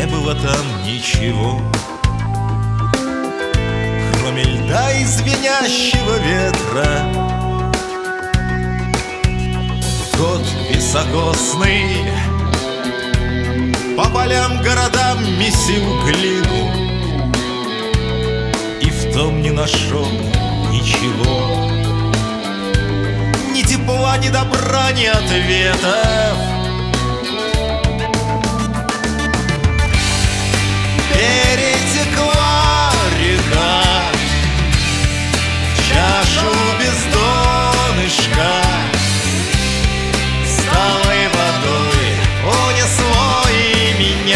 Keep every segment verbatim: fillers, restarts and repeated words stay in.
не было там ничего, кроме льда и звенящего ветра. Год високосный по полям, городам месил глину, и в том не нашел ничего, ни тепла, ни добра, ни ответов. Перетекла река в чашу без донышка, с талой водой унесло и меня.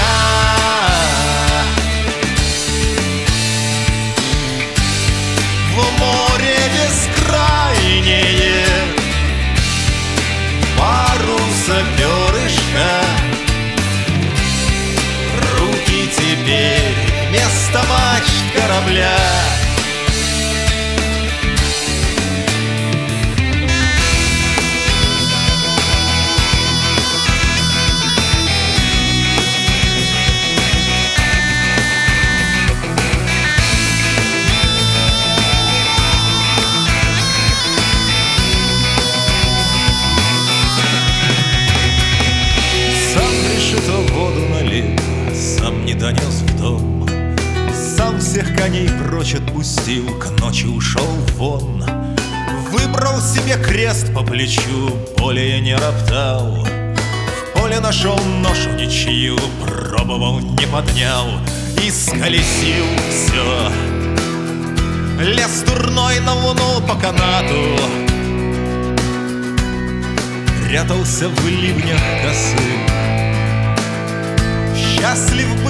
В море бескрайнее паруса перышка, руки теперь вместо мачт корабля. Воду налил, сам не донес в дом, сам всех коней прочь отпустил, к ночи ушел вон. Выбрал себе крест по плечу, более не роптал. В поле нашел ношу ничью, пробовал, не поднял, и сколесил все. Лес дурной на луну по канату, прятался в ливнях косых. Счастлив